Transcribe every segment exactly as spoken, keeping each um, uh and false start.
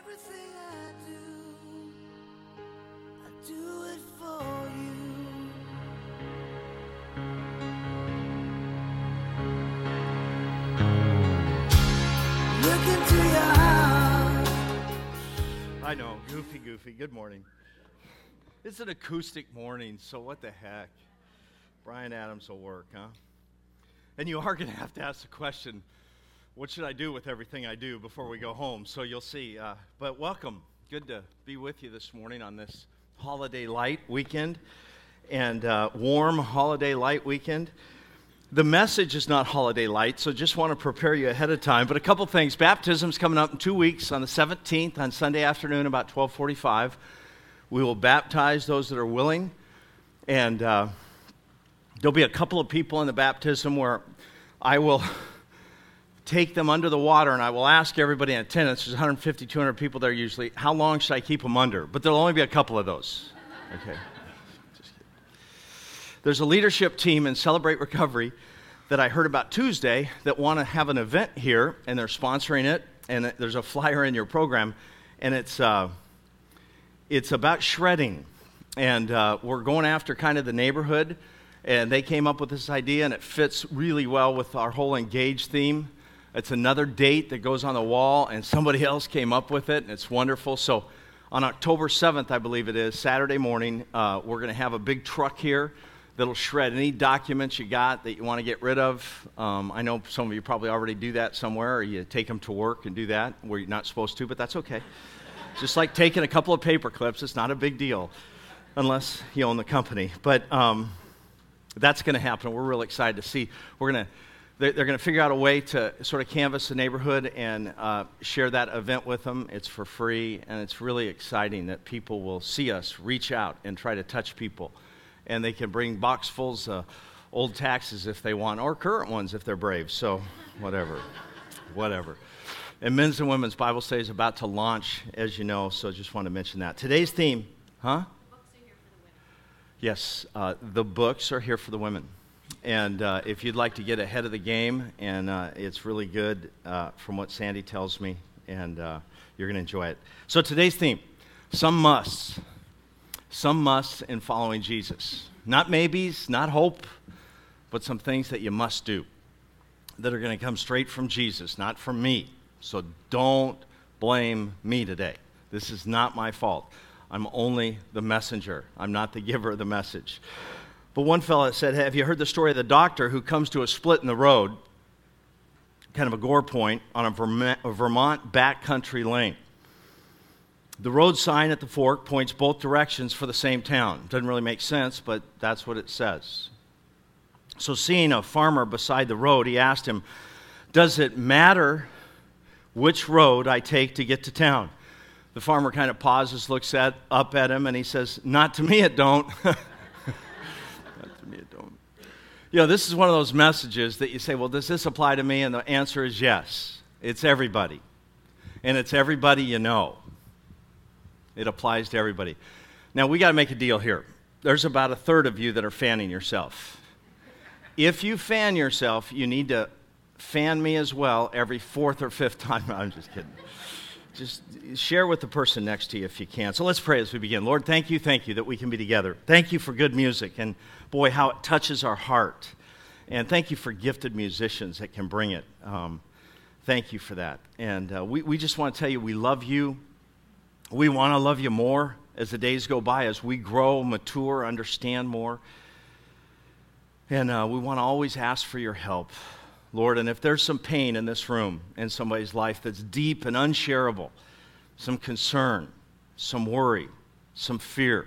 Everything I do, I do it for you. Look into your heart. I know, goofy, goofy. Good morning. It's an acoustic morning, so what the heck? Brian Adams will work, huh? And you are going to have to ask the question, what should I do with everything I do before we go home? So you'll see. Uh, but welcome. Good to be with you this morning on this holiday light weekend and uh, warm holiday light weekend. The message is not holiday light, so just want to prepare you ahead of time. But a couple things. Baptism's coming up in two weeks on the seventeenth on Sunday afternoon about twelve forty-five. We will baptize those that are willing. And uh, there'll be a couple of people in the baptism where I will take them under the water, and I will ask everybody in attendance, there's one hundred fifty, two hundred people there usually, how long should I keep them under? But there'll only be a couple of those. Okay. Just kidding. There's a leadership team in Celebrate Recovery that I heard about Tuesday that want to have an event here, and they're sponsoring it, and there's a flyer in your program, and it's uh, it's about shredding. And uh, we're going after kind of the neighborhood, and they came up with this idea, and it fits really well with our whole Engage theme. It's another date that goes on the wall, and somebody else came up with it, and it's wonderful. So on October seventh, I believe it is, Saturday morning, uh, we're going to have a big truck here that'll shred any documents you got that you want to get rid of. Um, I know some of you probably already do that somewhere, or you take them to work and do that where you're not supposed to, but that's okay. Just like taking a couple of paper clips, it's not a big deal unless you own the company. But um, that's going to happen. We're really excited to see. We're going to They're going to figure out a way to sort of canvass the neighborhood and uh, share that event with them. It's for free, and it's really exciting that people will see us, reach out, and try to touch people. And they can bring boxfuls of old taxes if they want, or current ones if they're brave. So whatever, whatever. And Men's and Women's Bible Study is about to launch, as you know, so just want to mention that. Today's theme, huh? The books are here for the women. Yes, uh, the books are here for the women. And uh, if you'd like to get ahead of the game, and uh, it's really good uh, from what Sandy tells me, and uh, you're going to enjoy it. So today's theme, some musts. Some musts in following Jesus. Not maybes, not hope, but some things that you must do that are going to come straight from Jesus, not from me. So don't blame me today. This is not my fault. I'm only the messenger. I'm not the giver of the message. But one fellow said, have you heard the story of the doctor who comes to a split in the road, kind of a gore point, on a Vermont, a Vermont backcountry lane? The road sign at the fork points both directions for the same town. Doesn't really make sense, but that's what it says. So seeing a farmer beside the road, he asked him, does it matter which road I take to get to town? The farmer kind of pauses, looks at, up at him, and he says, not to me it don't. You know, this is one of those messages that you say, well, does this apply to me? And the answer is yes. It's everybody. And it's everybody you know. It applies to everybody. Now, we got to make a deal here. There's about a third of you that are fanning yourself. If you fan yourself, you need to fan me as well every fourth or fifth time. I'm just kidding. Just share with the person next to you if you can. So let's pray as we begin. Lord, thank you, thank you that we can be together. Thank you for good music, and boy, how it touches our heart. And thank you for gifted musicians that can bring it. Um, thank you for that. And uh, we, we just want to tell you we love you. We want to love you more as the days go by, as we grow, mature, understand more. And uh, we want to always ask for your help, Lord. And if there's some pain in this room, in somebody's life that's deep and unshareable, some concern, some worry, some fear,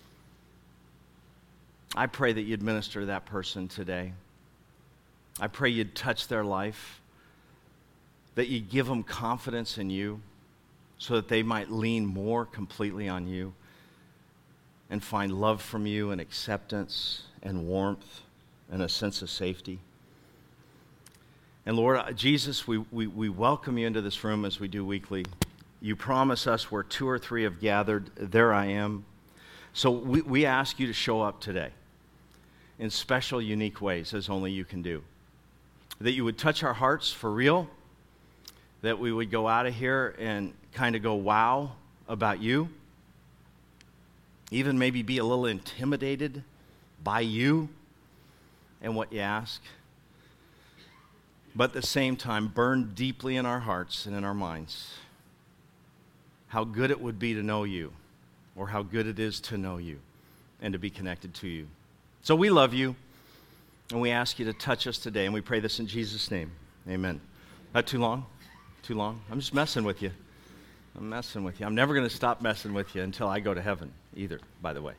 I pray that you'd minister to that person today. I pray you'd touch their life, that you'd give them confidence in you so that they might lean more completely on you and find love from you and acceptance and warmth and a sense of safety. And Lord, Jesus, we, we, we welcome you into this room as we do weekly. You promise us where two or three have gathered, there I am. So we, we ask you to show up today in special, unique ways as only you can do. That you would touch our hearts for real, that we would go out of here and kind of go wow about you, even maybe be a little intimidated by you and what you ask, but at the same time burn deeply in our hearts and in our minds how good it would be to know you, or how good it is to know you and to be connected to you. So we love you, and we ask you to touch us today, and we pray this in Jesus' name. Amen. Not too long? Too long? I'm just messing with you. I'm messing with you. I'm never going to stop messing with you until I go to heaven either, by the way.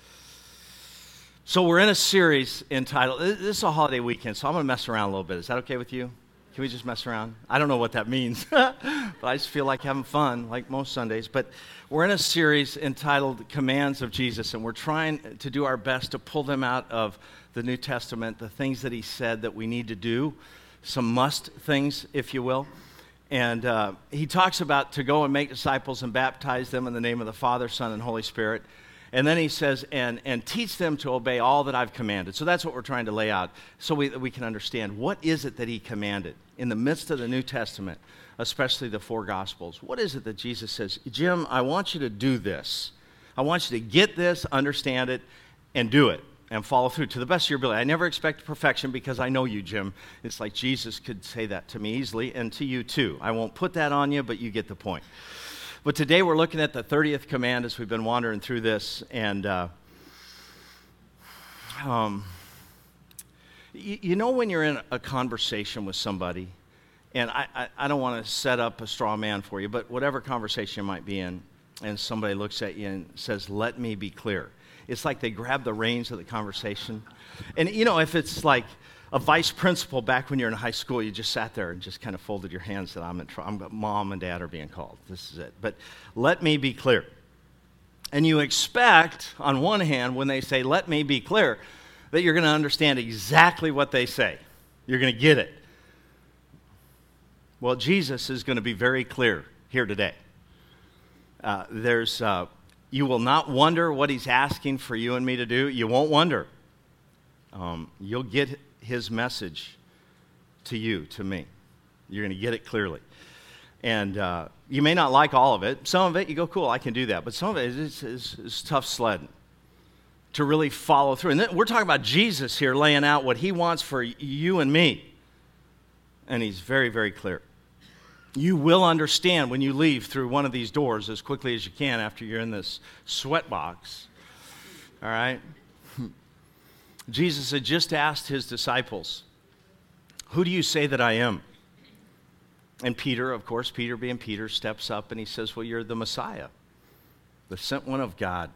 So we're in a series entitled, this is a holiday weekend, so I'm going to mess around a little bit. Is that okay with you? Can we just mess around? I don't know what that means, but I just feel like having fun, like most Sundays. But we're in a series entitled Commands of Jesus, and we're trying to do our best to pull them out of the New Testament, the things that he said that we need to do, some must things, if you will. And uh, he talks about to go and make disciples and baptize them in the name of the Father, Son, and Holy Spirit. And then he says, and, and teach them to obey all that I've commanded. So that's what we're trying to lay out so we, we can understand what is it that he commanded in the midst of the New Testament, especially the four Gospels. What is it that Jesus says, Jim, I want you to do this. I want you to get this, understand it, and do it, and follow through to the best of your ability. I never expect perfection because I know you, Jim. It's like Jesus could say that to me easily, and to you too. I won't put that on you, but you get the point. But today we're looking at the thirtieth command as we've been wandering through this. And uh, um, you, you know when you're in a conversation with somebody, and I, I, I don't want to set up a straw man for you, but whatever conversation you might be in, and somebody looks at you and says, let me be clear. It's like they grab the reins of the conversation. And, you know, if it's like a vice principal back when you're in high school, you just sat there and just kind of folded your hands and said, I'm in trouble. Mom and dad are being called. This is it. But let me be clear. And you expect, on one hand, when they say, let me be clear, that you're going to understand exactly what they say. You're going to get it. Well, Jesus is going to be very clear here today. Uh, there's, uh, you will not wonder what he's asking for you and me to do. You won't wonder. Um, you'll get his message to you, to me. You're going to get it clearly. And uh, you may not like all of it. Some of it, you go, cool, I can do that. But some of it is, is, is tough sledding to really follow through. And then we're talking about Jesus here laying out what he wants for you and me. And he's very, very clear. You will understand when you leave through one of these doors as quickly as you can after you're in this sweat box. All right? Jesus had just asked his disciples, who do you say that I am? And Peter, of course, Peter being Peter, steps up and he says, well, you're the Messiah, the sent one of God.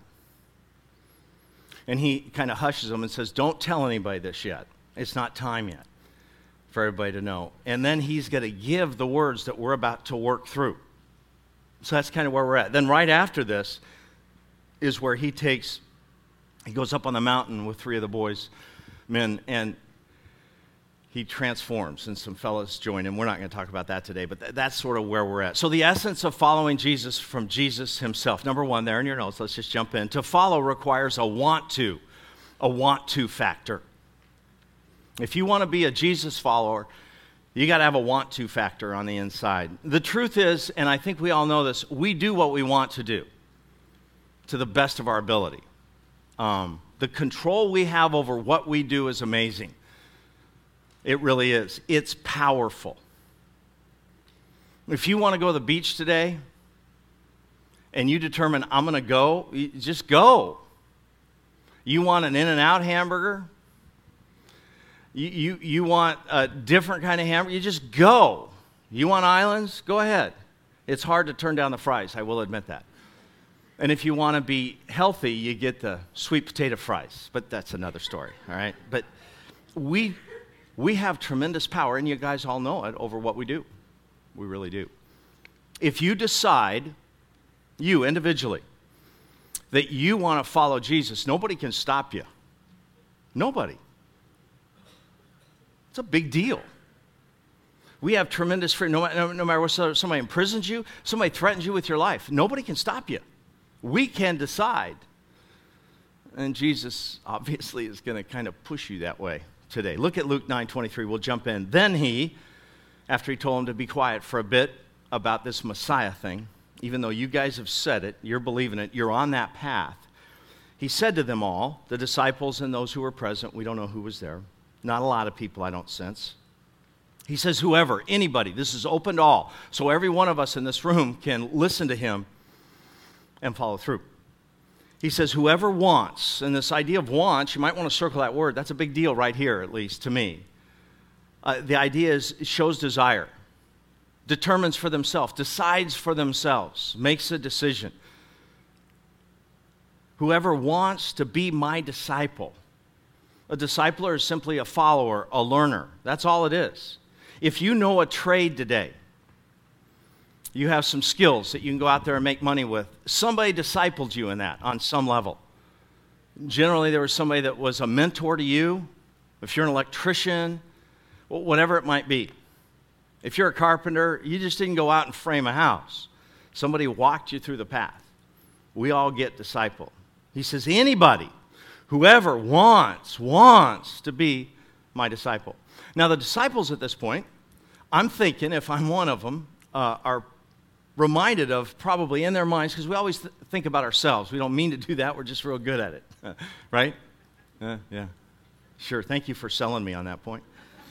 And he kind of hushes them and says, don't tell anybody this yet. It's not time yet for everybody to know. And then he's going to give the words that we're about to work through. So that's kind of where we're at. Then right after this is where he takes... He goes up on the mountain with three of the boys, men, and he transforms, and some fellows join him. We're not going to talk about that today, but th- that's sort of where we're at. So the essence of following Jesus from Jesus himself. Number one, there in your notes, let's just jump in. To follow requires a want to, a want to factor. If you want to be a Jesus follower, you got to have a want to factor on the inside. The truth is, and I think we all know this, we do what we want to do to the best of our ability. Um, the control we have over what we do is amazing. It really is. It's powerful. If you want to go to the beach today and you determine, I'm going to go, you just go. You want an In-N-Out hamburger? You, you, you want a different kind of hamburger? You just go. You want islands? Go ahead. It's hard to turn down the fries, I will admit that. And if you want to be healthy, you get the sweet potato fries. But that's another story, all right? But we we have tremendous power, and you guys all know it, over what we do. We really do. If you decide, you individually, that you want to follow Jesus, nobody can stop you. Nobody. It's a big deal. We have tremendous freedom. No, no, no matter what, somebody imprisons you, somebody threatens you with your life, nobody can stop you. We can decide. And Jesus obviously is going to kind of push you that way today. Look at Luke nine twenty-three. We'll jump in. Then he, after he told him to be quiet for a bit about this Messiah thing, even though you guys have said it, you're believing it, you're on that path. He said to them all, the disciples and those who were present, we don't know who was there, not a lot of people I don't sense. He says, whoever, anybody, this is open to all, so every one of us in this room can listen to him and follow through. He says, whoever wants, and this idea of wants, you might want to circle that word, that's a big deal right here, at least to me. Uh, the idea is, it shows desire, determines for themselves, decides for themselves, makes a decision. Whoever wants to be my disciple. A discipler is simply a follower, a learner. That's all it is. If you know a trade today, you have some skills that you can go out there and make money with. Somebody discipled you in that on some level. Generally, there was somebody that was a mentor to you. If you're an electrician, whatever it might be. If you're a carpenter, you just didn't go out and frame a house. Somebody walked you through the path. We all get discipled. He says, anybody, whoever wants, wants to be my disciple. Now, the disciples at this point, I'm thinking, if I'm one of them, uh, are reminded of probably in their minds, because we always th- think about ourselves. We don't mean to do that. We're just real good at it. Right? Uh, yeah. Sure. Thank you for selling me on that point.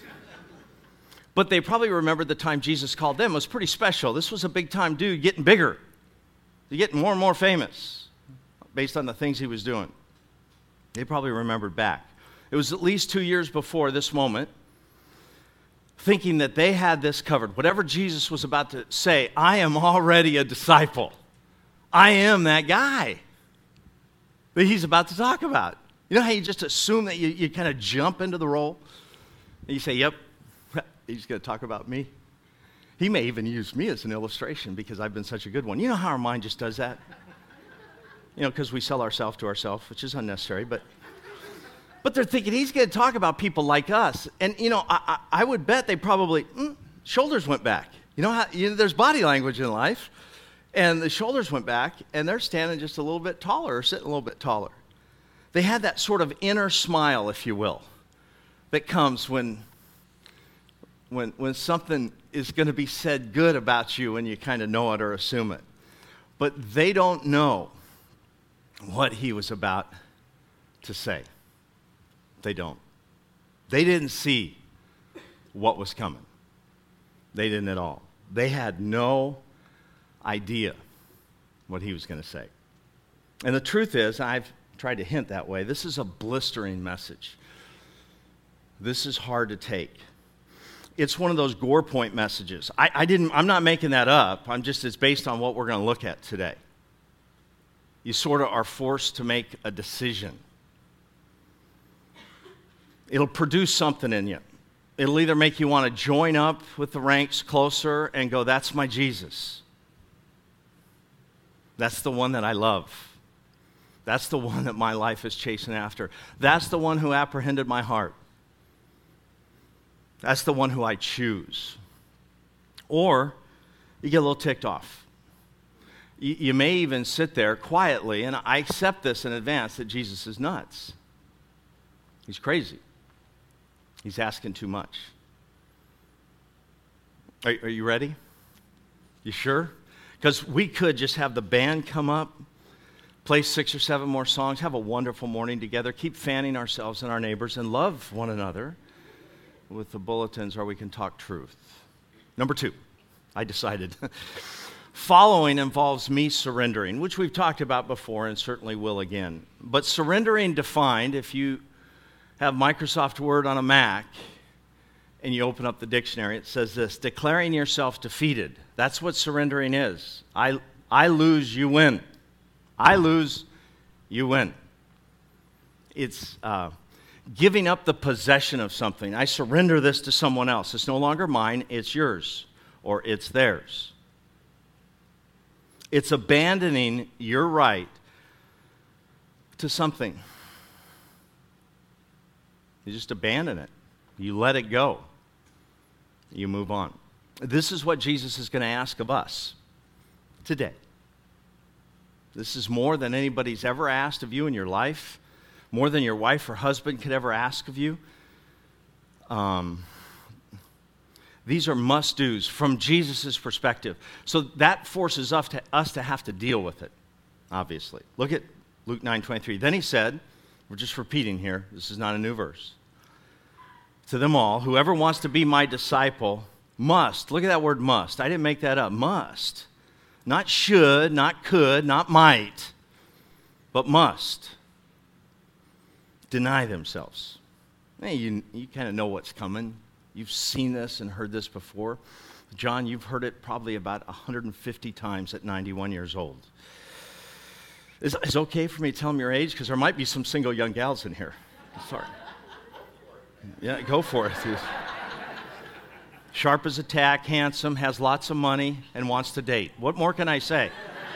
But they probably remembered the time Jesus called them. It was pretty special. This was a big-time dude getting bigger. He's getting more and more famous based on the things he was doing. They probably remembered back. It was at least two years before this moment, thinking that they had this covered. Whatever Jesus was about to say, I am already a disciple. I am that guy that he's about to talk about. You know how you just assume that you, you kind of jump into the role? And you say, yep, he's going to talk about me. He may even use me as an illustration because I've been such a good one. You know how our mind just does that? You know, because we sell ourselves to ourselves, which is unnecessary, but but they're thinking he's going to talk about people like us. And, you know, I, I, I would bet they probably, mm, shoulders went back. You know how, you know, there's body language in life, and the shoulders went back, and they're standing just a little bit taller or sitting a little bit taller. They had that sort of inner smile, if you will, that comes when, when, when something is going to be said good about you and you kind of know it or assume it. But they don't know what he was about to say. They don't. They didn't see what was coming. They didn't at all. They had no idea what he was going to say. And the truth is, I've tried to hint that way, this is a blistering message. This is hard to take. It's one of those gore point messages. I, I didn't, I'm not making that up. I'm just, it's based on what we're going to look at today. You sort of are forced to make a decision. It'll produce something in you. It'll either make you want to join up with the ranks closer and go, that's my Jesus. That's the one that I love. That's the one that my life is chasing after. That's the one who apprehended my heart. That's the one who I choose. Or you get a little ticked off. You, you may even sit there quietly, and I accept this in advance, that Jesus is nuts. He's crazy. He's asking too much. Are, are you ready? You sure? Because we could just have the band come up, play six or seven more songs, have a wonderful morning together, keep fanning ourselves and our neighbors, and love one another with the bulletins, or we can talk truth. Number two, I decided. Following involves me surrendering, which we've talked about before and certainly will again. But surrendering defined, if you have Microsoft Word on a Mac and you open up the dictionary, it says this: declaring yourself defeated. That's what surrendering is. I, I lose, you win. I lose, you win. It's uh, giving up the possession of something. I surrender this to someone else. It's no longer mine, it's yours, or it's theirs. It's abandoning your right to something. You just abandon it. You let it go. You move on. This is what Jesus is going to ask of us today. This is more than anybody's ever asked of you in your life, more than your wife or husband could ever ask of you. Um, These are must-dos from Jesus' perspective. So that forces us to, us to have to deal with it, obviously. Look at Luke nine twenty-three. Then he said, we're just repeating here, this is not a new verse, to them all, whoever wants to be my disciple must, look at that word must. I didn't make that up, must. Not should, not could, not might, but must deny themselves. Hey, you, you kind of know what's coming. You've seen this and heard this before. John, you've heard it probably about one hundred fifty times at ninety-one years old. Is it okay for me to tell them your age? Because there might be some single young gals in here. Sorry. Yeah, go for it. Sharp as a tack, handsome, has lots of money, and wants to date. What more can I say?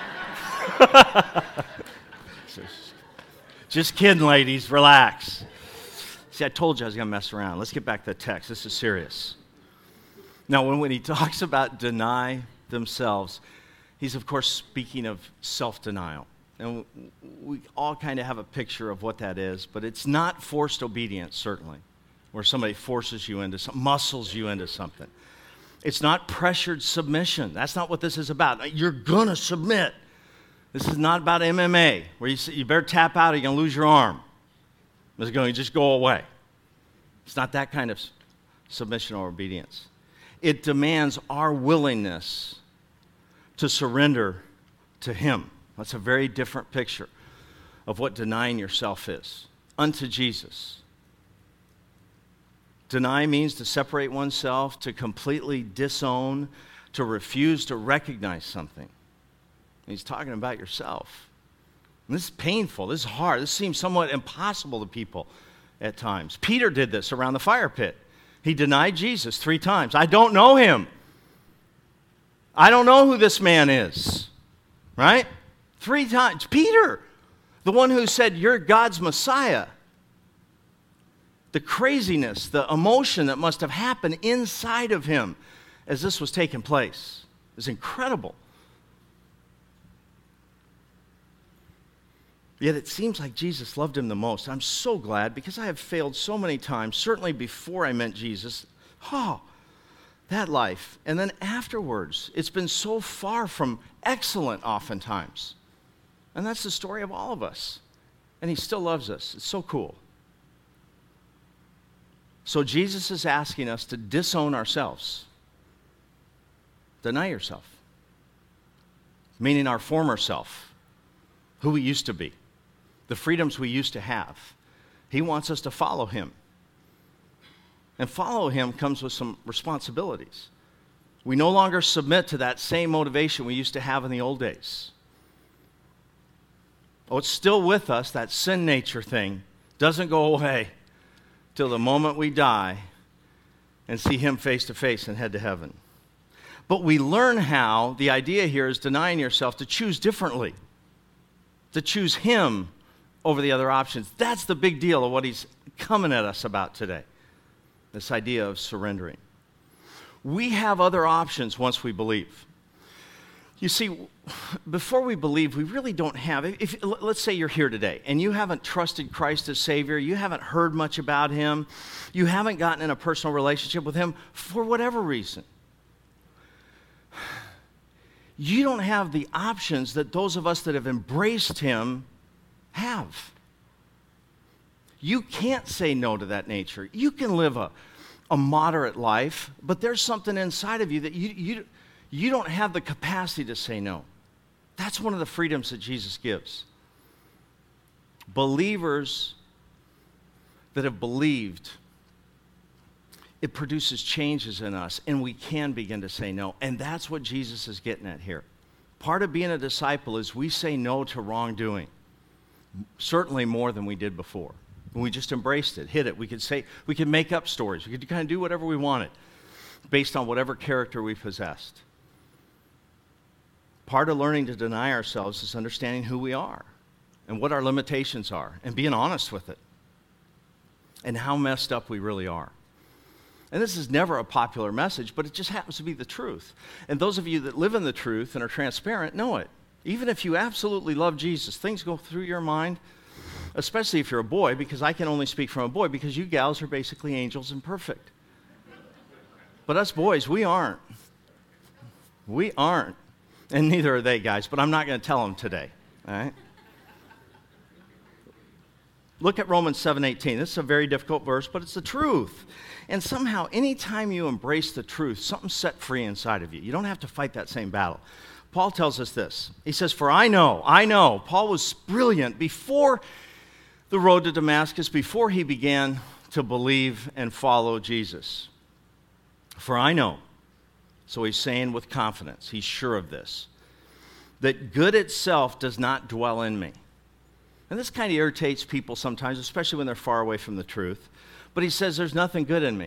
Just kidding, ladies. Relax. See, I told you I was going to mess around. Let's get back to the text. This is serious. Now, when, when he talks about deny themselves, he's, of course, speaking of self-denial. And we all kind of have a picture of what that is, but it's not forced obedience, certainly, where somebody forces you into something, muscles you into something. It's not pressured submission. That's not what this is about. You're going to submit. This is not about M M A, where you, say, you better tap out or you're going to lose your arm. It's going to just go away. It's not that kind of submission or obedience. It demands our willingness to surrender to Him. That's a very different picture of what denying yourself is. Unto Jesus. Deny means to separate oneself, to completely disown, to refuse to recognize something. He's talking about yourself. And this is painful. This is hard. This seems somewhat impossible to people at times. Peter did this around the fire pit. He denied Jesus three times. I don't know him. I don't know who this man is. Right? Three times. Peter, the one who said, you're God's Messiah. The craziness, the emotion that must have happened inside of him as this was taking place is incredible. Yet it seems like Jesus loved him the most. I'm so glad because I have failed so many times, certainly before I met Jesus. Oh, that life. And then afterwards, it's been so far from excellent oftentimes. And that's the story of all of us. And he still loves us. It's so cool. So Jesus is asking us to disown ourselves. Deny yourself. Meaning our former self, who we used to be. The freedoms we used to have. He wants us to follow him. And follow him comes with some responsibilities. We no longer submit to that same motivation we used to have in the old days. Oh, it's still with us, that sin nature thing. Doesn't go away till the moment we die and see him face to face and head to heaven. But we learn how, the idea here is denying yourself, to choose differently. To choose him over the other options. That's the big deal of what he's coming at us about today. This idea of surrendering. We have other options once we believe. You see, before we believe, we really don't have. If, let's say you're here today and you haven't trusted Christ as Savior, you haven't heard much about him, you haven't gotten in a personal relationship with him for whatever reason. You don't have the options that those of us that have embraced him have. You can't say no to that nature. You can live a, a moderate life, but there's something inside of you that you, you, you don't have the capacity to say no. That's one of the freedoms that Jesus gives. Believers that have believed, it produces changes in us, and we can begin to say no. And that's what Jesus is getting at here. Part of being a disciple is we say no to wrongdoing, certainly more than we did before. When we just embraced it, hit it. We could say, we could make up stories. We could kind of do whatever we wanted based on whatever character we possessed. Part of learning to deny ourselves is understanding who we are and what our limitations are and being honest with it and how messed up we really are. And this is never a popular message, but it just happens to be the truth. And those of you that live in the truth and are transparent know it. Even if you absolutely love Jesus, things go through your mind, especially if you're a boy, because I can only speak from a boy, because you gals are basically angels and perfect. But us boys, we aren't. We aren't. And neither are they, guys, but I'm not going to tell them today, all right? Look at Romans seven eighteen. This is a very difficult verse, but it's the truth. And somehow, anytime you embrace the truth, something's set free inside of you. You don't have to fight that same battle. Paul tells us this. He says, for I know, I know. Paul was brilliant before the road to Damascus, before he began to believe and follow Jesus. For I know. So he's saying with confidence, he's sure of this, that good itself does not dwell in me. And this kind of irritates people sometimes, especially when they're far away from the truth. But he says there's nothing good in me.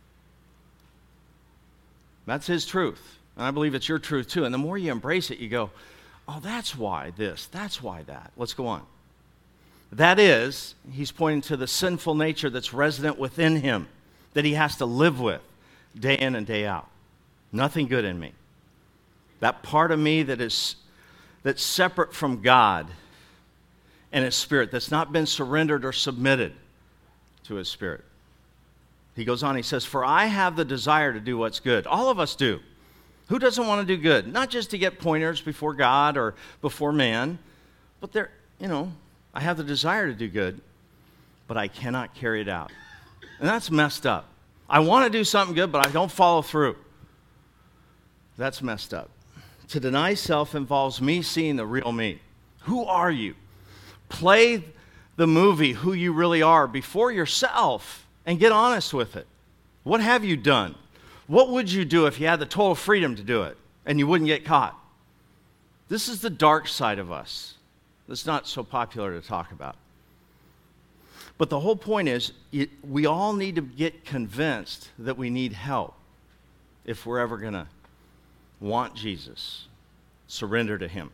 That's his truth. And I believe it's your truth too. And the more you embrace it, you go, oh, that's why this, that's why that. Let's go on. That is, he's pointing to the sinful nature that's resident within him, that he has to live with day in and day out. Nothing good in me. That part of me that is that's separate from God and his Spirit, that's not been surrendered or submitted to his Spirit. He goes on, he says, for I have the desire to do what's good. All of us do. Who doesn't want to do good? Not just to get pointers before God or before man, but there, you know, I have the desire to do good, but I cannot carry it out. And that's messed up. I want to do something good, but I don't follow through. That's messed up. To deny self involves me seeing the real me. Who are you? Play the movie who you really are before yourself and get honest with it. What have you done? What would you do if you had the total freedom to do it and you wouldn't get caught? This is the dark side of us. That's not so popular to talk about. But the whole point is, it, we all need to get convinced that we need help if we're ever going to want Jesus, surrender to him.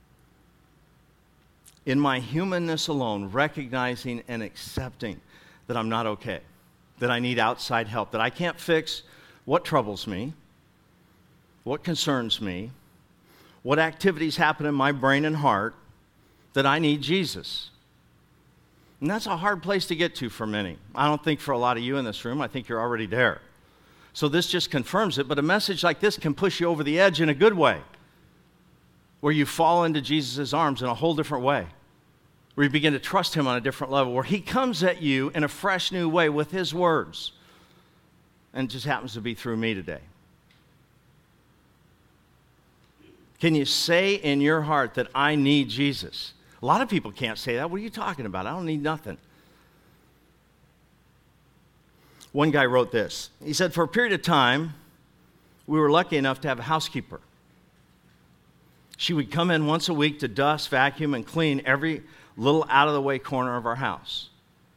In my humanness alone, recognizing and accepting that I'm not okay, that I need outside help, that I can't fix what troubles me, what concerns me, what activities happen in my brain and heart, that I need Jesus. And that's a hard place to get to for many. I don't think for a lot of you in this room, I think you're already there. So this just confirms it, but a message like this can push you over the edge in a good way, where you fall into Jesus' arms in a whole different way, where you begin to trust him on a different level, where he comes at you in a fresh new way with his words. And it just happens to be through me today. Can you say in your heart that I need Jesus? A lot of people can't say that. What are you talking about? I don't need nothing. One guy wrote this. He said, for a period of time, we were lucky enough to have a housekeeper. She would come in once a week to dust, vacuum, and clean every little out-of-the-way corner of our house.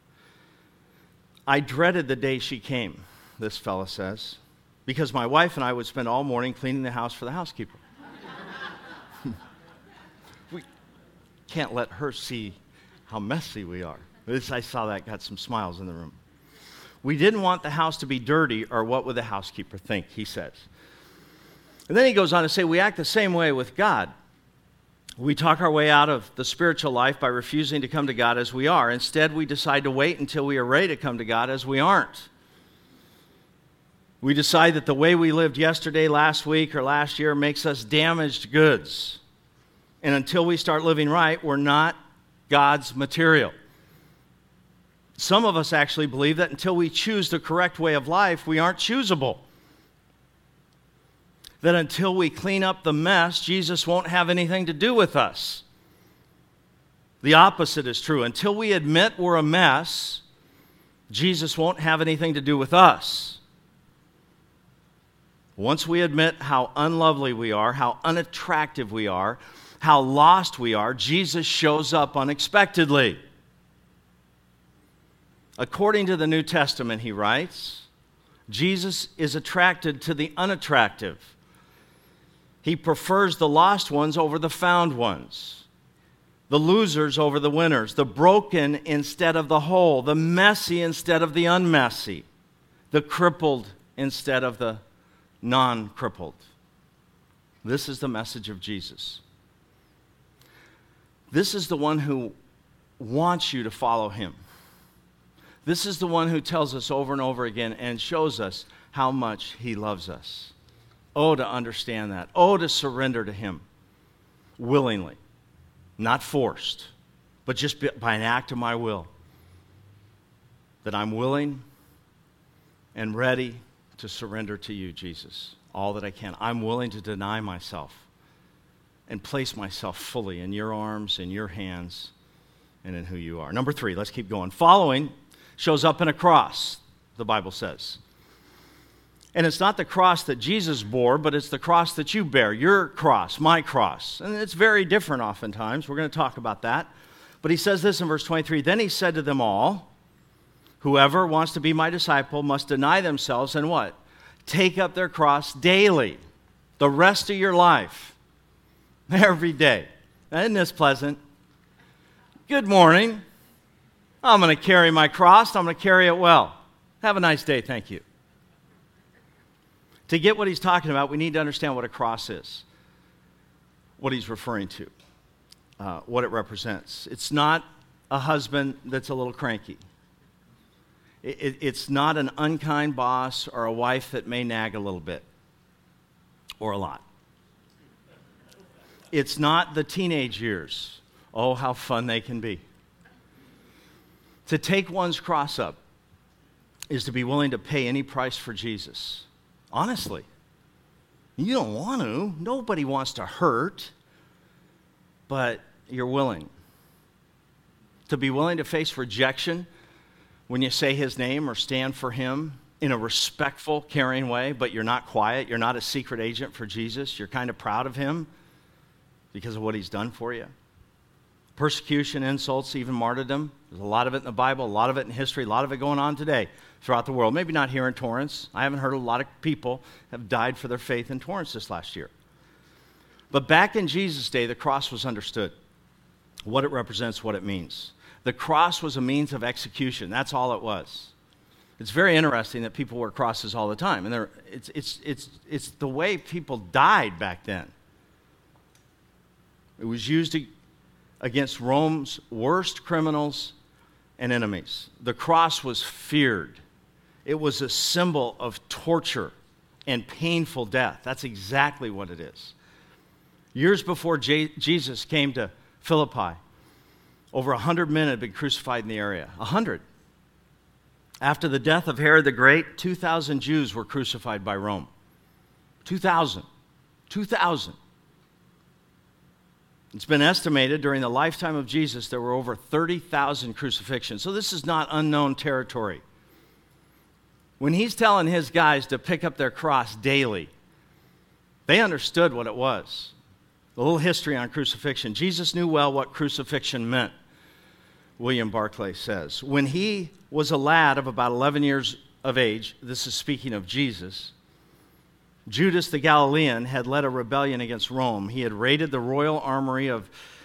I dreaded the day she came, this fella says, because my wife and I would spend all morning cleaning the house for the housekeeper. We can't let her see how messy we are. This, I saw that, got some smiles in the room. We didn't want the house to be dirty, or what would the housekeeper think, he says. And then he goes on to say, we act the same way with God. We talk our way out of the spiritual life by refusing to come to God as we are. Instead, we decide to wait until we are ready to come to God as we aren't. We decide that the way we lived yesterday, last week, or last year makes us damaged goods. And until we start living right, we're not God's material. Some of us actually believe that until we choose the correct way of life, we aren't choosable. That until we clean up the mess, Jesus won't have anything to do with us. The opposite is true. Until we admit we're a mess, Jesus won't have anything to do with us. Once we admit how unlovely we are, how unattractive we are, how lost we are, Jesus shows up unexpectedly. According to the New Testament, he writes, Jesus is attracted to the unattractive. He prefers the lost ones over the found ones, the losers over the winners, the broken instead of the whole, the messy instead of the unmessy, the crippled instead of the non-crippled. This is the message of Jesus. This is the one who wants you to follow him. This is the one who tells us over and over again and shows us how much he loves us. Oh, to understand that. Oh, to surrender to him willingly, not forced, but just by an act of my will. That I'm willing and ready to surrender to you, Jesus, all that I can. I'm willing to deny myself and place myself fully in your arms, in your hands, and in who you are. Number three, let's keep going. Following shows up in a cross, the Bible says. And it's not the cross that Jesus bore, but it's the cross that you bear, your cross, my cross. And it's very different oftentimes. We're going to talk about that. But he says this in verse twenty-three, then he said to them all, whoever wants to be my disciple must deny themselves and what? Take up their cross daily, the rest of your life, every day. Isn't this pleasant? Good morning. I'm going to carry my cross. I'm going to carry it well. Have a nice day. Thank you. To get what he's talking about, we need to understand what a cross is, what he's referring to, uh, what it represents. It's not a husband that's a little cranky. It, it, it's not an unkind boss or a wife that may nag a little bit or a lot. It's not the teenage years. Oh, how fun they can be. To take one's cross up is to be willing to pay any price for Jesus. Honestly, you don't want to. Nobody wants to hurt, but you're willing. To be willing to face rejection when you say his name or stand for him in a respectful, caring way, but you're not quiet. You're not a secret agent for Jesus. You're kind of proud of him because of what he's done for you. Persecution, insults, even martyrdom. There's a lot of it in the Bible, a lot of it in history, a lot of it going on today throughout the world. Maybe not here in Torrance. I haven't heard a lot of people have died for their faith in Torrance this last year. But back in Jesus' day, the cross was understood. What it represents, what it means. The cross was a means of execution. That's all it was. It's very interesting that people wear crosses all the time. And it's, it's, it's, it's the way people died back then. It was used to against Rome's worst criminals and enemies. The cross was feared. It was a symbol of torture and painful death. That's exactly what it is. Years before J- Jesus came to Philippi, over a hundred men had been crucified in the area. A hundred. After the death of Herod the Great, two thousand Jews were crucified by Rome. two thousand. two thousand. It's been estimated during the lifetime of Jesus there were over thirty thousand crucifixions. So this is not unknown territory. When he's telling his guys to pick up their cross daily, they understood what it was. A little history on crucifixion. Jesus knew well what crucifixion meant, William Barclay says. When he was a lad of about eleven years of age, this is speaking of Jesus, Judas the Galilean had led a rebellion against Rome. He had raided the royal armory of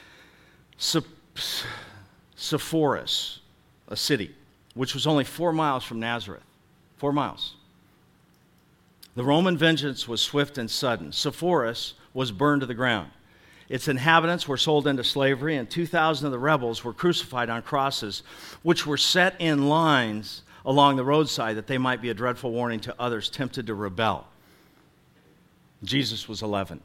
Sepphoris, a city, which was only four miles from Nazareth. Four miles. The Roman vengeance was swift and sudden. Sepphoris was burned to the ground. Its inhabitants were sold into slavery, and two thousand of the rebels were crucified on crosses, which were set in lines along the roadside that they might be a dreadful warning to others tempted to rebel. Jesus was eleven.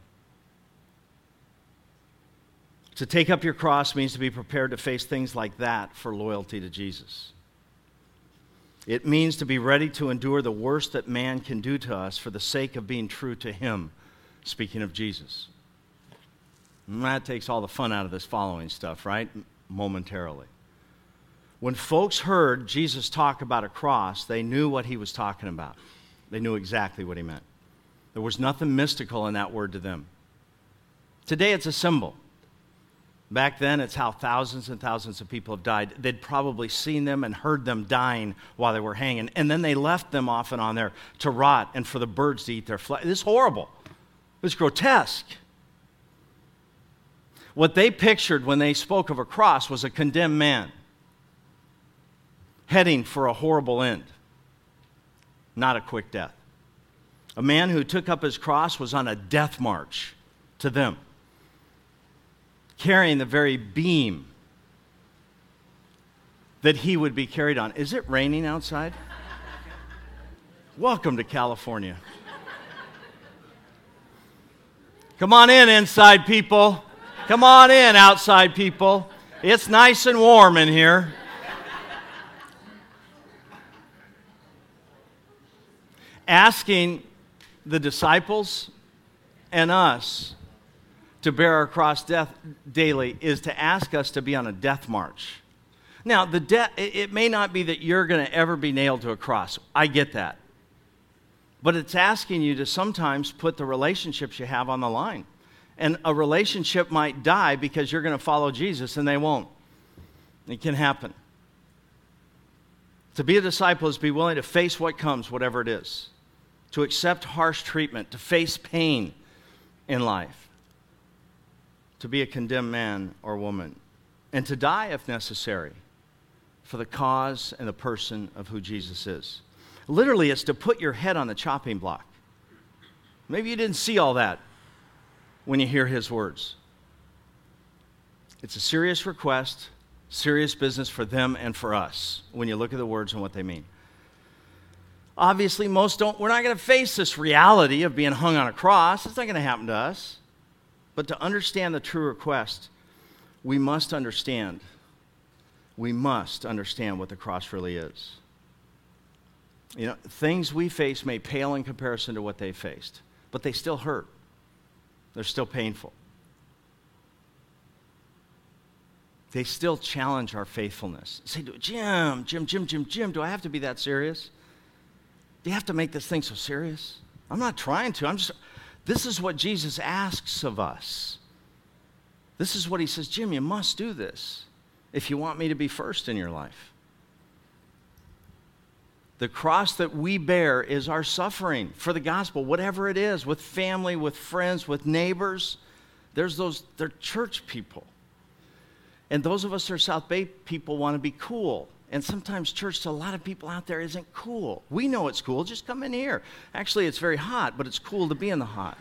To take up your cross means to be prepared to face things like that for loyalty to Jesus. It means to be ready to endure the worst that man can do to us for the sake of being true to him, speaking of Jesus. And that takes all the fun out of this following stuff, right? Momentarily. When folks heard Jesus talk about a cross, they knew what he was talking about. They knew exactly what he meant. There was nothing mystical in that word to them. Today it's a symbol. Back then it's how thousands and thousands of people have died. They'd probably seen them and heard them dying while they were hanging. And then they left them often on there to rot and for the birds to eat their flesh. This is horrible. It's grotesque. What they pictured when they spoke of a cross was a condemned man heading for a horrible end, not a quick death. A man who took up his cross was on a death march to them, carrying the very beam that he would be carried on. Is it raining outside? Welcome to California. Come on in, inside people. Come on in, outside people. It's nice and warm in here. Asking the disciples and us to bear our cross death daily is to ask us to be on a death march. Now, the de- it may not be that you're going to ever be nailed to a cross. I get that. But it's asking you to sometimes put the relationships you have on the line. And a relationship might die because you're going to follow Jesus, and they won't. It can happen. To be a disciple is to be willing to face what comes, whatever it is. To accept harsh treatment, to face pain in life. To be a condemned man or woman. And to die if necessary for the cause and the person of who Jesus is. Literally, it's to put your head on the chopping block. Maybe you didn't see all that when you hear his words. It's a serious request, serious business for them and for us when you look at the words and what they mean. Obviously, most don't. We're not going to face this reality of being hung on a cross. It's not going to happen to us. But to understand the true request, we must understand. We must understand what the cross really is. You know, things we face may pale in comparison to what they faced, but they still hurt. They're still painful. They still challenge our faithfulness. Say, Jim, Jim, Jim, Jim, Jim, do I have to be that serious? Do you have to make this thing so serious? I'm not trying to. I'm just, this is what Jesus asks of us. This is what he says, Jim, you must do this if you want me to be first in your life. The cross that we bear is our suffering for the gospel, whatever it is, with family, with friends, with neighbors. There's those, they're church people. And those of us who are South Bay people want to be cool. And sometimes church to a lot of people out there isn't cool. We know it's cool. Just come in here. Actually, it's very hot, but it's cool to be in the hot.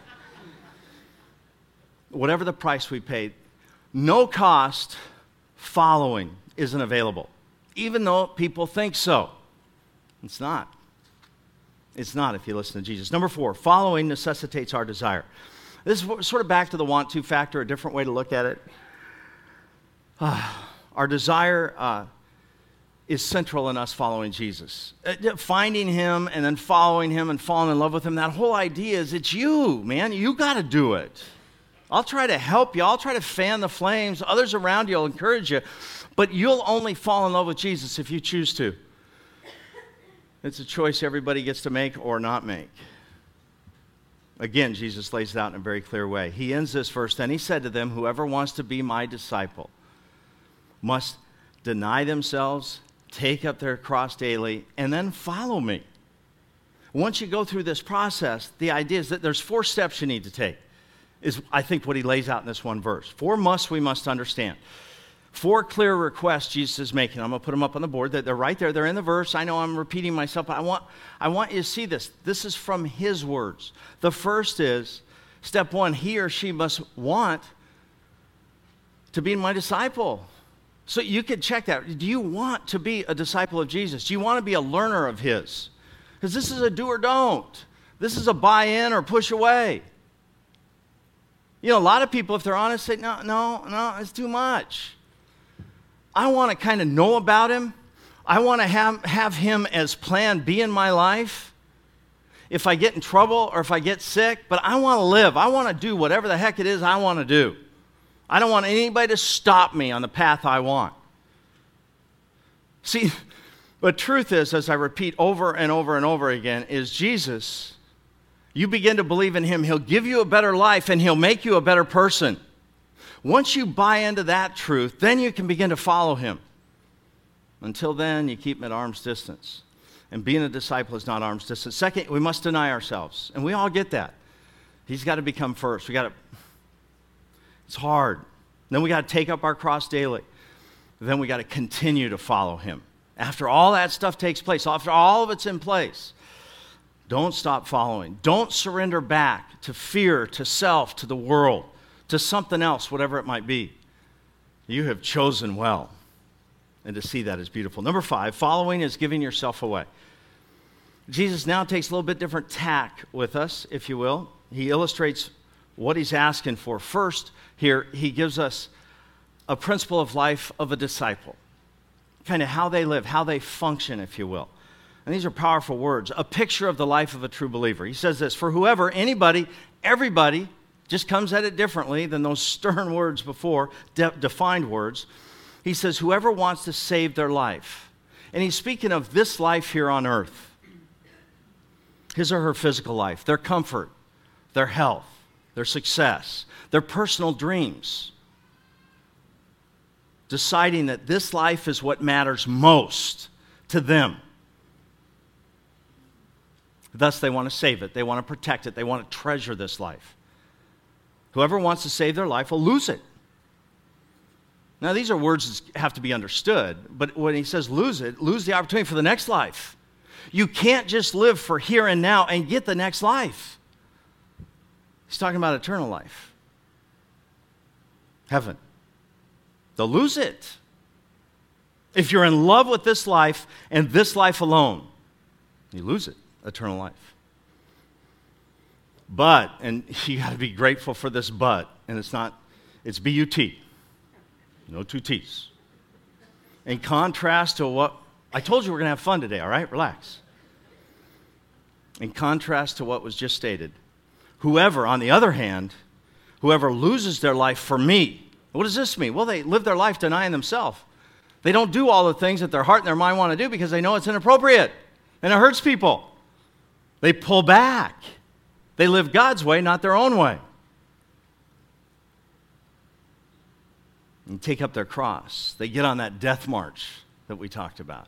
Whatever the price we paid, no cost following isn't available, even though people think so. It's not. It's not if you listen to Jesus. Number four, following necessitates our desire. This is sort of back to the want to factor, a different way to look at it. Uh, our desire uh, is central in us following Jesus. Uh, finding him and then following him and falling in love with him, that whole idea is it's you, man. You got to do it. I'll try to help you. I'll try to fan the flames. Others around you will encourage you. But you'll only fall in love with Jesus if you choose to. It's a choice everybody gets to make or not make. Again, Jesus lays it out in a very clear way. He ends this verse, then he said to them, whoever wants to be my disciple must deny themselves, take up their cross daily, and then follow me. Once you go through this process, the idea is that there's four steps you need to take, is I think what he lays out in this one verse. Four musts we must understand. Four clear requests Jesus is making. I'm going to put them up on the board. They're right there. They're in the verse. I know I'm repeating myself, but I want, I want you to see this. This is from his words. The first is, step one, he or she must want to be my disciple. So you could check that. Do you want to be a disciple of Jesus? Do you want to be a learner of his? Because this is a do or don't. This is a buy in or push away. You know, a lot of people, if they're honest, say, no, no, no, it's too much. I want to kind of know about him. I want to have, have him as plan B in my life. If I get in trouble or if I get sick, but I want to live. I want to do whatever the heck it is I want to do. I don't want anybody to stop me on the path I want. See, the truth is, as I repeat over and over and over again, is Jesus, you begin to believe in him, he'll give you a better life and he'll make you a better person. Once you buy into that truth, then you can begin to follow him. Until then, you keep him at arm's distance. And being a disciple is not arm's distance. Second, we must deny ourselves. And we all get that. He's got to become first. We got to, it's hard. Then we got to take up our cross daily. Then we got to continue to follow him. After all that stuff takes place, after all of it's in place, don't stop following. Don't surrender back to fear, to self, to the world, to something else, whatever it might be. You have chosen well. And to see that is beautiful. Number five, following is giving yourself away. Jesus now takes a little bit different tack with us, if you will. He illustrates what he's asking for. First, here, he gives us a principle of life of a disciple, kind of how they live, how they function, if you will. And these are powerful words, a picture of the life of a true believer. He says this, for whoever, anybody, everybody, just comes at it differently than those stern words before, de- defined words. He says, whoever wants to save their life. And he's speaking of this life here on earth. His or her physical life, their comfort, their health, their success, their personal dreams. Deciding that this life is what matters most to them. Thus, they want to save it. They want to protect it. They want to treasure this life. Whoever wants to save their life will lose it. Now, these are words that have to be understood, but when he says lose it, lose the opportunity for the next life. You can't just live for here and now and get the next life. He's talking about eternal life. Heaven. They'll lose it. If you're in love with this life and this life alone, you lose it, eternal life. But, and you got to be grateful for this but, and it's not, it's B U T. No two T's. In contrast to what, I told you we're going to have fun today, all right? Relax. In contrast to what was just stated, whoever, on the other hand, whoever loses their life for me, what does this mean? Well, they live their life denying themselves. They don't do all the things that their heart and their mind want to do because they know it's inappropriate and it hurts people. They pull back. They live God's way, not their own way. And take up their cross. They get on that death march that we talked about.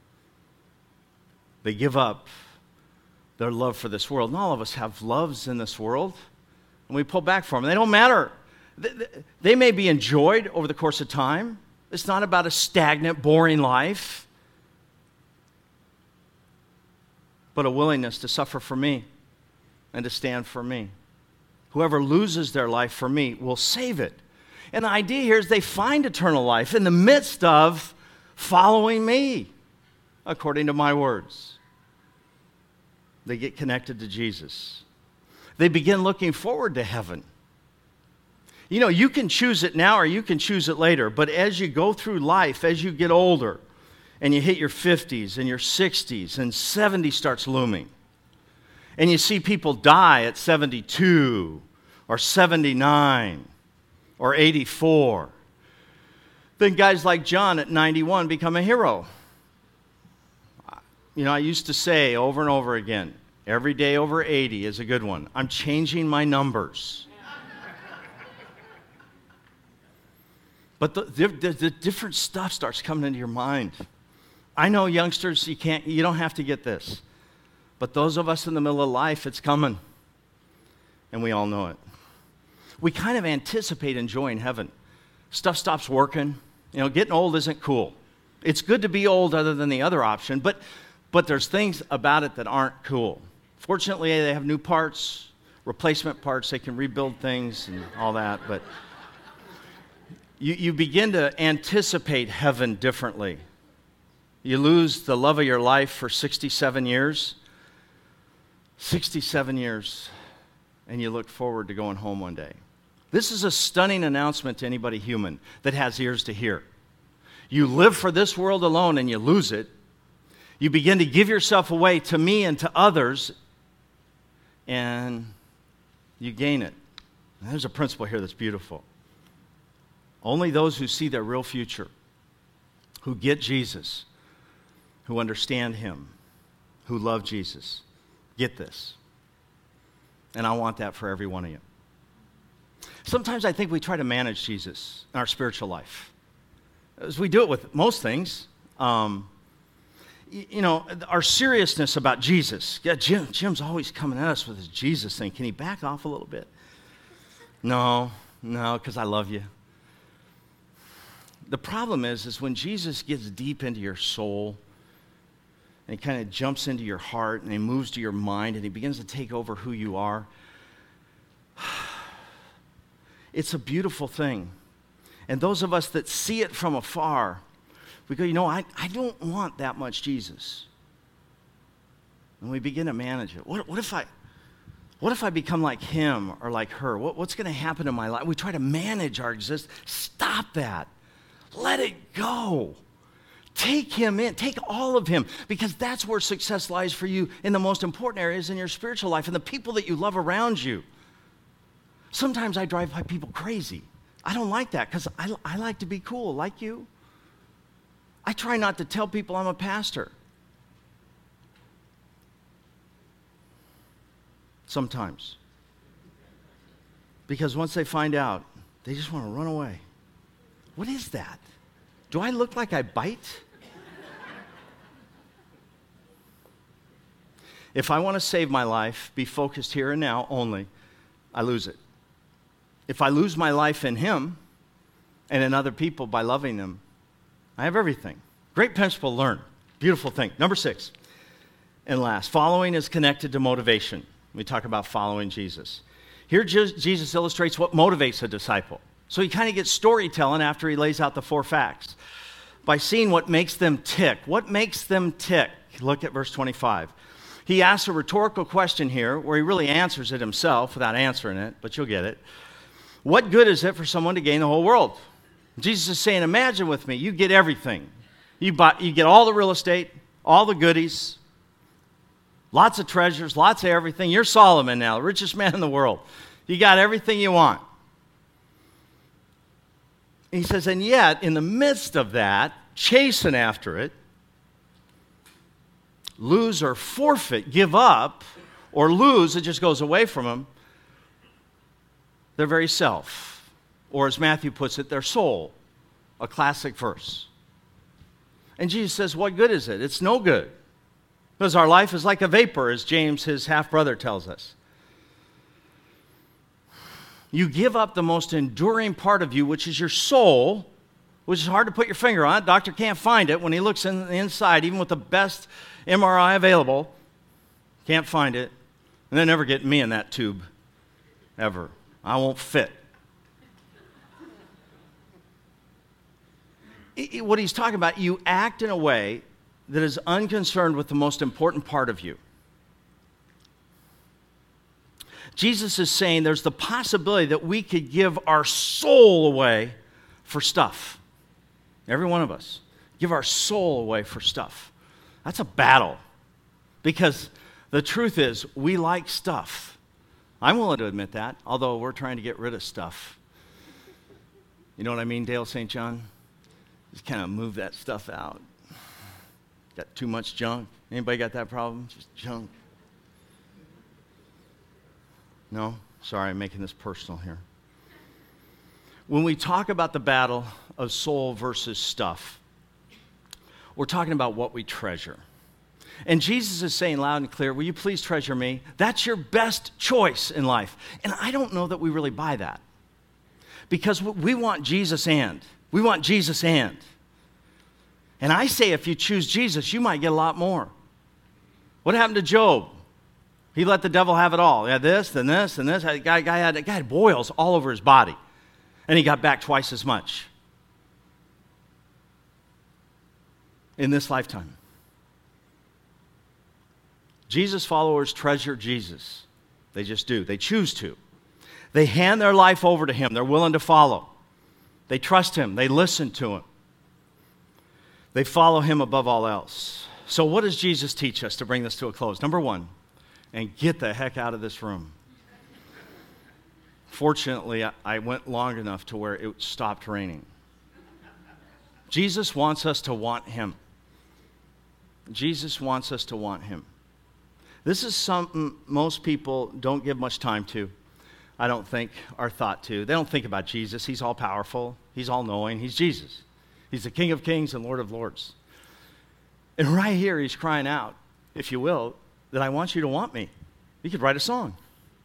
They give up their love for this world. And all of us have loves in this world, and we pull back from them. They don't matter. They may be enjoyed over the course of time. It's not about a stagnant, boring life, but a willingness to suffer for me and to stand for me. Whoever loses their life for me will save it. And the idea here is they find eternal life in the midst of following me, according to my words. They get connected to Jesus. They begin looking forward to heaven. You know, you can choose it now or you can choose it later, but as you go through life, as you get older, and you hit your fifties and your sixties, and seventy starts looming, and you see people die at seventy-two or seventy-nine or eighty-four, then guys like John at ninety-one become a hero. You know, I used to say over and over again, every day over eighty is a good one. I'm changing my numbers. But the, the, the different stuff starts coming into your mind. I know youngsters, you can't, you don't have to get this. But those of us in the middle of life, it's coming. And we all know it. We kind of anticipate enjoying heaven. Stuff stops working. You know, getting old isn't cool. It's good to be old other than the other option, but, but there's things about it that aren't cool. Fortunately, they have new parts, replacement parts. They can rebuild things and all that, but you, you begin to anticipate heaven differently. You lose the love of your life for sixty-seven years. sixty-seven years, and you look forward to going home one day. This is a stunning announcement to anybody human that has ears to hear. You live for this world alone and you lose it. You begin to give yourself away to me and to others, and you gain it. And there's a principle here that's beautiful. Only those who see their real future, who get Jesus, who understand Him, who love Jesus, get this. And I want that for every one of you. Sometimes I think we try to manage Jesus in our spiritual life, as we do it with most things. Um, y- you know, our seriousness about Jesus. Yeah, Jim, Jim's always coming at us with his Jesus thing. Can he back off a little bit? No, no, because I love you. The problem is, is when Jesus gets deep into your soul, and he kind of jumps into your heart, and he moves to your mind, and he begins to take over who you are. It's a beautiful thing. And those of us that see it from afar, we go, you know, I, I don't want that much Jesus. And we begin to manage it. What, what if I what if I become like him or like her? What, what's going to happen in my life? We try to manage our existence. Stop that. Let it go. Take him in. Take all of him, because that's where success lies for you in the most important areas in your spiritual life and the people that you love around you. Sometimes I drive by people crazy. I don't like that because I, I like to be cool like you. I try not to tell people I'm a pastor. Sometimes. Because once they find out, they just want to run away. What is that? Do I look like I bite? If I want to save my life, be focused here and now only, I lose it. If I lose my life in him and in other people by loving them, I have everything. Great principle to learn. Beautiful thing. Number six, and last, following is connected to motivation. We talk about following Jesus. Here Jesus illustrates what motivates a disciple. So he kind of gets storytelling after he lays out the four facts by seeing what makes them tick. What makes them tick? Look at verse twenty-five. He asks a rhetorical question here where he really answers it himself without answering it, but you'll get it. What good is it for someone to gain the whole world? Jesus is saying, imagine with me, you get everything. You, buy, you get all the real estate, all the goodies, lots of treasures, lots of everything. You're Solomon now, the richest man in the world. You got everything you want. He says, and yet, in the midst of that, chasing after it, lose or forfeit, give up, or lose, it just goes away from them, their very self. Or as Matthew puts it, their soul. A classic verse. And Jesus says, what good is it? It's no good. Because our life is like a vapor, as James, his half-brother, tells us. You give up the most enduring part of you, which is your soul, which is hard to put your finger on. Doctor can't find it when he looks in the inside, even with the best M R I available. Can't find it. And they never get me in that tube, ever. I won't fit. It, it, what he's talking about, you act in a way that is unconcerned with the most important part of you. Jesus is saying there's the possibility that we could give our soul away for stuff. Every one of us. Give our soul away for stuff. That's a battle. Because the truth is, we like stuff. I'm willing to admit that, although we're trying to get rid of stuff. You know what I mean, Dale Saint John? Just kind of move that stuff out. Got too much junk. Anybody got that problem? Just junk. No? Sorry, I'm making this personal here. When we talk about the battle of soul versus stuff, we're talking about what we treasure. And Jesus is saying loud and clear, will you please treasure me? That's your best choice in life. And I don't know that we really buy that. Because we want Jesus and. We want Jesus and. And I say if you choose Jesus, you might get a lot more. What happened to Job? He let the devil have it all. He had this, and this, and this. The guy, guy, had, the guy had boils all over his body. And he got back twice as much. In this lifetime. Jesus followers treasure Jesus. They just do. They choose to. They hand their life over to him. They're willing to follow. They trust him. They listen to him. They follow him above all else. So what does Jesus teach us to bring this to a close? Number one, and get the heck out of this room. Fortunately, I went long enough to where it stopped raining. Jesus wants us to want him. Jesus wants us to want him. This is something most people don't give much time to, I don't think, or thought to. They don't think about Jesus. He's all powerful. He's all knowing. He's Jesus. He's the King of Kings and Lord of Lords. And right here, he's crying out, if you will, that I want you to want me. You could write a song.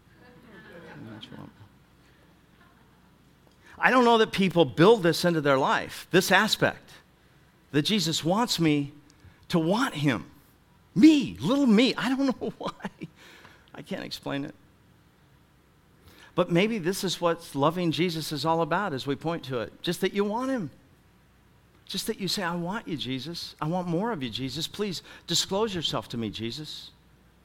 I don't know that people build this into their life, this aspect, that Jesus wants me to want him. Me, little me. I don't know why. I can't explain it. But maybe this is what loving Jesus is all about as we point to it. Just that you want him. Just that you say, I want you, Jesus. I want more of you, Jesus. Please disclose yourself to me, Jesus.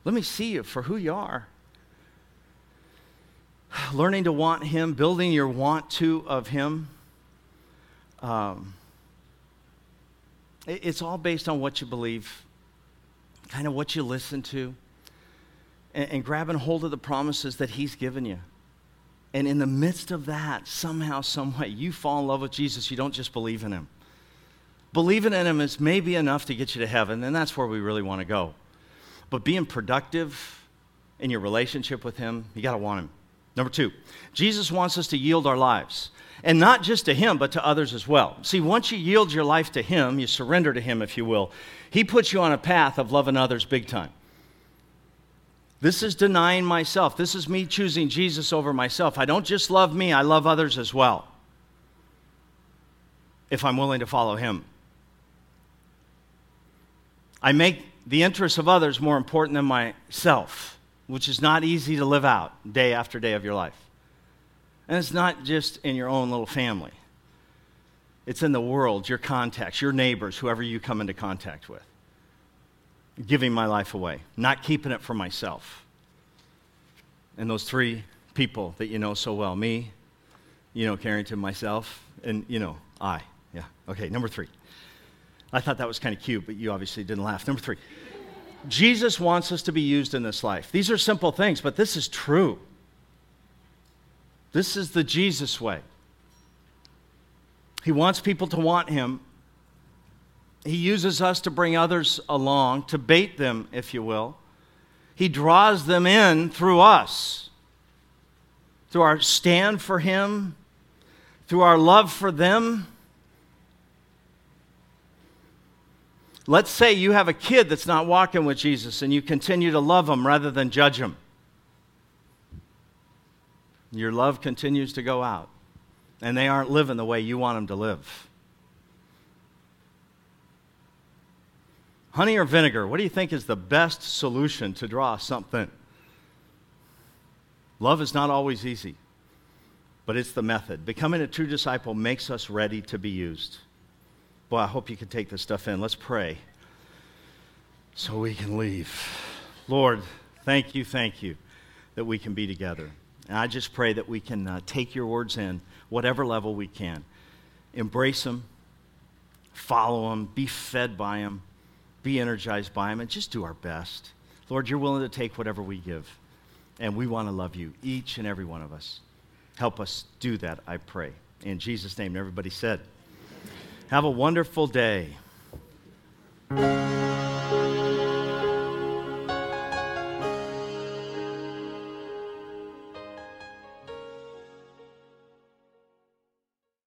Let me see you for who you are. Learning to want him, building your want to of him. Um, it, it's all based on what you believe, kind of what you listen to, and, and grabbing hold of the promises that he's given you. And in the midst of that, somehow, some way, you fall in love with Jesus. You don't just believe in him. Believing in him is maybe enough to get you to heaven, and that's where we really want to go. But being productive in your relationship with him, you got to want him. Number two, Jesus wants us to yield our lives. And not just to him, but to others as well. See, once you yield your life to him, you surrender to him, if you will, he puts you on a path of loving others big time. This is denying myself. This is me choosing Jesus over myself. I don't just love me, I love others as well, if I'm willing to follow him. I make the interests of others more important than myself, which is not easy to live out day after day of your life. And it's not just in your own little family. It's in the world, your contacts, your neighbors, whoever you come into contact with. Giving my life away, not keeping it for myself. And those three people that you know so well, me, you know, Carrington, myself, and, you know, I. Yeah, okay, number three. I thought that was kind of cute, but you obviously didn't laugh. Number three. Jesus wants us to be used in this life. These are simple things, but this is true. This is the Jesus way. He wants people to want him. He uses us to bring others along, to bait them, if you will. He draws them in through us, through our stand for him, through our love for them. Let's say you have a kid that's not walking with Jesus and you continue to love him rather than judge him. Your love continues to go out, and they aren't living the way you want them to live. Honey or vinegar, what do you think is the best solution to draw something? Love is not always easy, but it's the method. Becoming a true disciple makes us ready to be used. Boy, I hope you can take this stuff in. Let's pray so we can leave. Lord, thank you, thank you that we can be together. And I just pray that we can uh, take your words in, whatever level we can. Embrace them, follow them, be fed by them, be energized by them, and just do our best. Lord, you're willing to take whatever we give, and we want to love you, each and every one of us. Help us do that, I pray. In Jesus' name, everybody said, have a wonderful day.